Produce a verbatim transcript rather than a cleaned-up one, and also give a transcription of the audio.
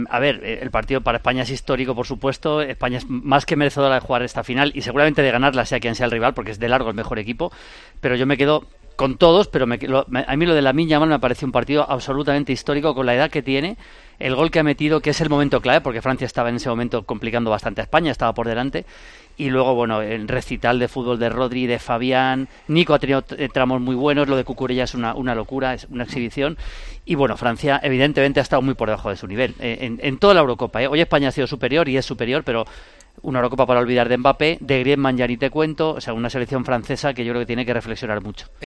A ver, el partido para España es histórico, por supuesto. España es más que merecedora de jugar esta final y seguramente de ganarla, sea quien sea el rival, porque es de largo el mejor equipo. Pero yo me quedo con todos, pero me, lo, me, a mí lo de Lamine Yamal me parece un partido absolutamente histórico con la edad que tiene, el gol que ha metido, que es el momento clave, porque Francia estaba en ese momento complicando bastante a España, estaba por delante. Y luego, bueno, el recital de fútbol de Rodri, de Fabián. Nico ha tenido tramos muy buenos. Lo de Cucurella es una, una locura, es una exhibición. Y bueno, Francia evidentemente ha estado muy por debajo de su nivel. En, en toda la Eurocopa, ¿eh? Hoy España ha sido superior y es superior, pero una Eurocopa para olvidar de Mbappé. De Griezmann ya ni te cuento. O sea, una selección francesa que yo creo que tiene que reflexionar mucho.